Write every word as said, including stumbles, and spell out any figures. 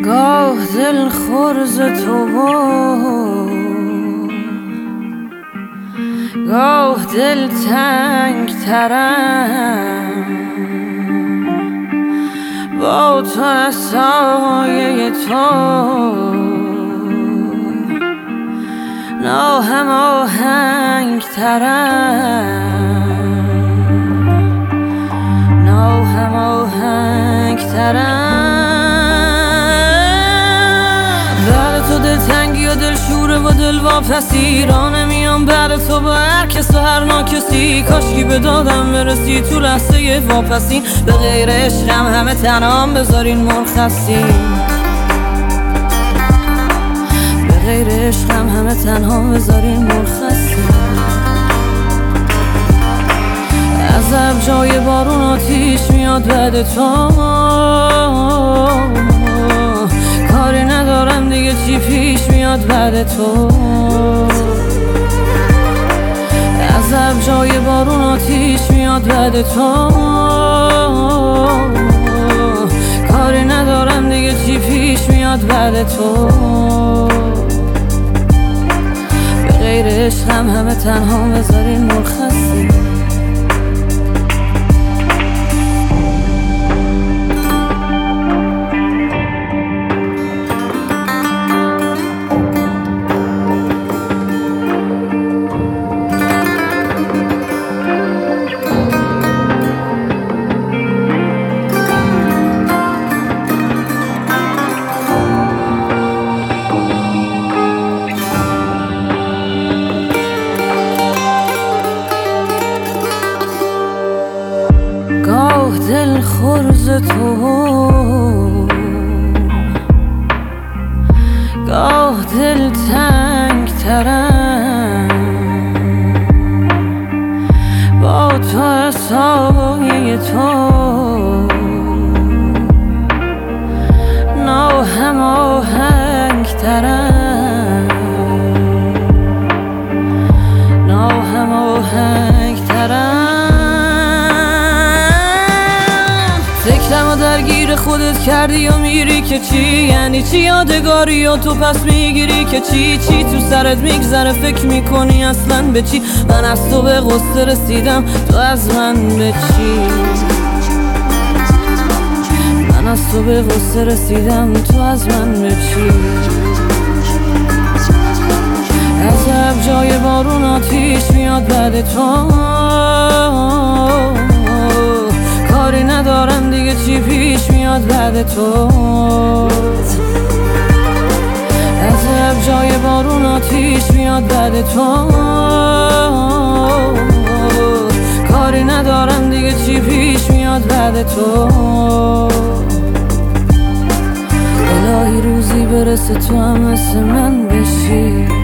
گاه دل خورز تو گاه دل تنگ ترم، با تو از سایه تو ناهم آهنگ ترم، ناهم آهنگ ترم. بعد تو دل تنگی و دل شوره و دل واپسی، را نمیام بعد تو با هر کس و هر ناکسی. کاشکی به دادم برسی تو لحظه واپسی، به غیر عشقم همه تنام بذارین مرخصی، به غیر عشقم همه تنها بذارین مرخصی. از اب جای بارون آتیش میاد بعد تو، کاری ندارم دیگه چی پیش میاد بعد تو. از اب جای بارون آتیش میاد بعد تو، کاری ندارم دیگه چی پیش میاد بعد تو. به غیر عشقم همه تنها بذارین مرخصی. گاه دل خورز تو گاه دل تنگ ترم، با تو سایه تو ناهم آهنگ ترم، ناهم آهنگ ترم. فکرم و درگیر خودت کردی و میری که چی؟ یعنی چی یادگاری و تو پس میگیری که چی؟ چی تو سرت میگذره فکر میکنی اصلا به چی؟ من از تو به غصه رسیدم تو از من به چی؟ من از تو به غصه رسیدم تو از من به چی؟ از اب جای بارون آتیش میاد بعد تو، کاری ندارم دیگه چی پیش میاد بعد تو. از اب جای بارون آتیش میاد بعد تو، کاری ندارم دیگه چی پیش میاد بعد تو. الهی روزی برسه تو هم مثل من بشی.